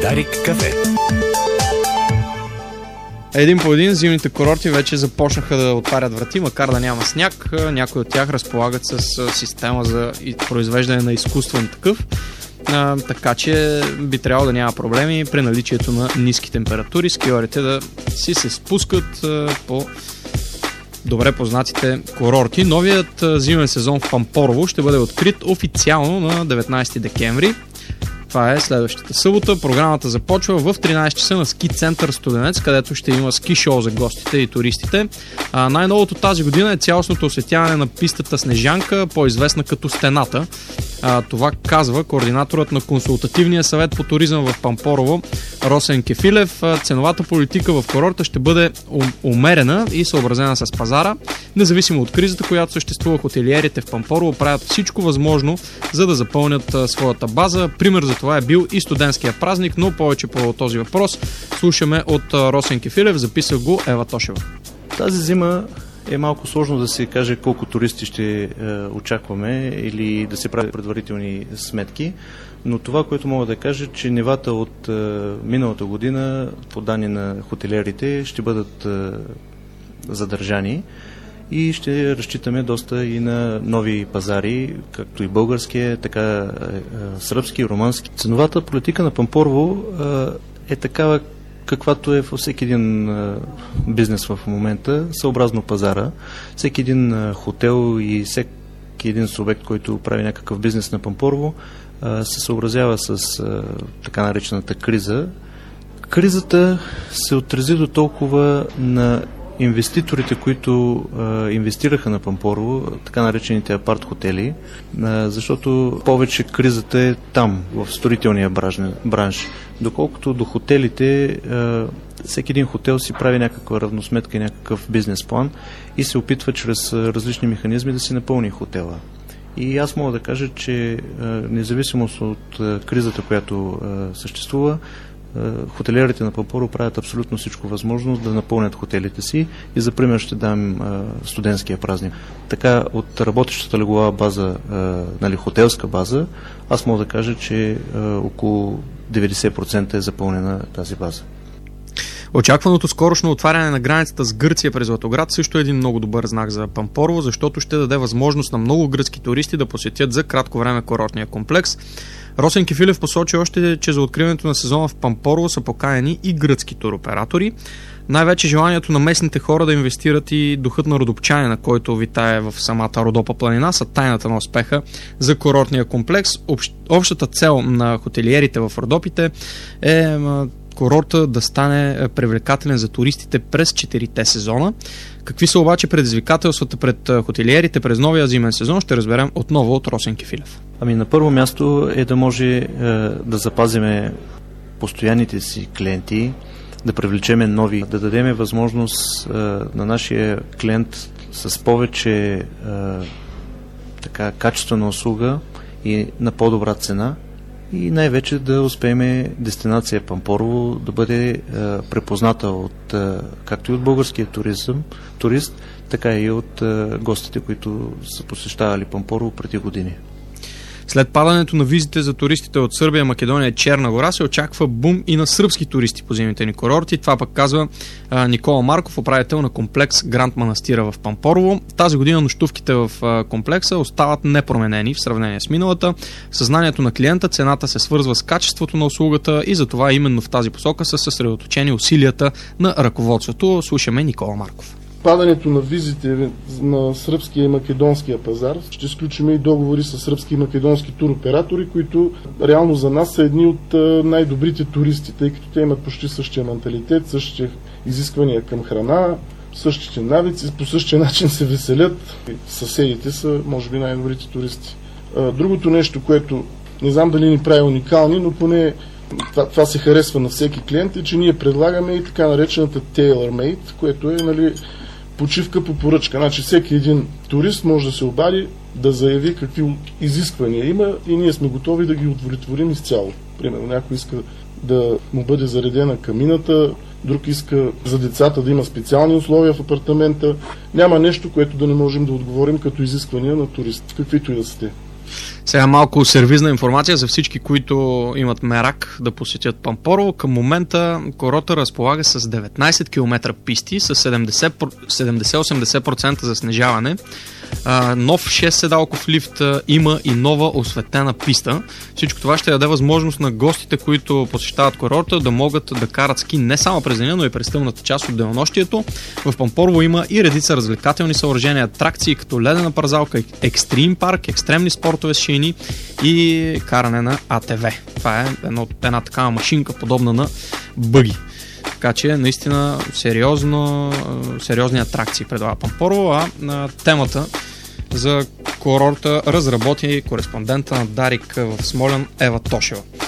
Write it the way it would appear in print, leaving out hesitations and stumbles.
Дарик кафе. Един по един зимните курорти вече започнаха да отварят врати, макар да няма сняг. Някои от тях разполагат с система за произвеждане на изкуствен такъв, така че би трябвало да няма проблеми при наличието на ниски температури. Скиорите да си се спускат по добре познатите курорти. Новият зимен сезон в Пампорово ще бъде открит официално на 19 декември. Това е следващата събота. Програмата започва в 13 часа на ски център Студенец, където ще има ски шоу за гостите и туристите. Най-новото тази година е цялостното осветяване на пистата Снежанка, по-известна като Стената. Това казва координаторът на консултативния съвет по туризъм в Пампорово Росен Кефилев. Ценовата политика в курорта ще бъде умерена и съобразена с пазара. Независимо от кризата, която съществува, хотелиерите в Пампорово правят всичко възможно, за да запълнят своята база. Пример за това е бил и студентския празник, но повече по този въпрос слушаме от Росен Кефилев, записа го Ева Тошева. Тази зима е малко сложно да се каже колко туристи ще очакваме или да се правят предварителни сметки, но това, което мога да кажа, че нивата от миналата година, по данни на хотелиерите, ще бъдат задържани и ще разчитаме доста и на нови пазари, както и българския, така сръбски, румънски. Ценовата политика на Пампорово е такава, каквато е във всеки един бизнес в момента, съобразно пазара. Всеки един хотел и всеки един субект, който прави някакъв бизнес на Пампорово, се съобразява с така наречената криза. Кризата се отрази до толкова на инвеститорите, които инвестираха на Пампорово, така наречените апарт-хотели, защото повече кризата е там, в строителния бранш. Доколкото до хотелите, всеки един хотел си прави някаква равносметка и някакъв бизнес план и се опитва чрез различни механизми да си напълни хотела. И аз мога да кажа, че независимо от кризата, която съществува, хотелиерите на Пампорово правят абсолютно всичко възможно да напълнят хотелите си и за пример ще дам студентския празник. Така от работещата леглова база, хотелска база, аз мога да кажа, че около 90% е запълнена тази база. Очакваното скорошно отваряне на границата с Гърция през Златоград също е един много добър знак за Пампорово, защото ще даде възможност на много гръцки туристи да посетят за кратко време курортния комплекс. Росен Кефилев посочи още, че за откриването на сезона в Пампорово са поканени и гръцки туроператори. Най-вече желанието на местните хора да инвестират и духът на родопчанина, който витае в самата Родопа планина, са тайната на успеха за курортния комплекс. Общата цел на хотелиерите в Родопите е курорта да стане привлекателен за туристите през 4-те сезона. Какви са обаче предизвикателствата пред хотелиерите през новия зимен сезон, ще разберем отново от Росен Кефилев. На първо място е да може да запазиме постоянните си клиенти, да привлечеме нови, да дадеме възможност на нашия клиент с повече качествена услуга и на по-добра цена и най-вече да успеем дестинация Пампорово да бъде препозната както и от българския турист, така и от гостите, които са посещавали Пампорово преди години. След падането на визите за туристите от Сърбия, Македония и Черна гора се очаква бум и на сръбски туристи по зимните ни курорти. Това пък казва Никола Марков, управител на комплекс Гранд Манастира в Пампорово. Тази година нощувките в комплекса остават непроменени в сравнение с миналата. Съзнанието на клиента, цената се свързва с качеството на услугата и затова именно в тази посока са съсредоточени усилията на ръководството. Слушаме Никола Марков. Падането на визите на сръбския и македонския пазар ще сключим и договори с сръбски и македонски туроператори, които реално за нас са едни от най-добрите туристи, тъй като те имат почти същия менталитет, същите изисквания към храна, същите навици, по същия начин се веселят. Съседите са, може би, най-добрите туристи. Другото нещо, което не знам дали ни прави уникални, но поне това се харесва на всеки клиент, е, че ние предлагаме и така наречената tailor-made, което е почивка по поръчка. Значи всеки един турист може да се обади, да заяви какви изисквания има и ние сме готови да ги удовлетворим изцяло. Примерно някой иска да му бъде заредена камината, друг иска за децата да има специални условия в апартамента. Няма нещо, което да не можем да отговорим като изисквания на турист, каквито и да сте. Сега малко сервизна информация за всички, които имат мерак да посетят Пампорово. Към момента курорта разполага с 19 км писти, с 70-80% заснежаване. Нов 6-седалков лифт, има и нова осветена писта. Всичко това ще даде възможност на гостите, които посещават курорта, да могат да карат ски не само през деня, но и през тъмната част от денонощието. В Пампорово има и редица развлекателни съоръжения, атракции като ледена парзалка, екстрим парк, екстремни спортове с шейни и каране на АТВ. Това е една такава машинка, подобна на бъги. Така че наистина сериозни атракции предлага Пампорово, а на темата за курорта разработи кореспондента на Дарик в Смолян Ева Тошева.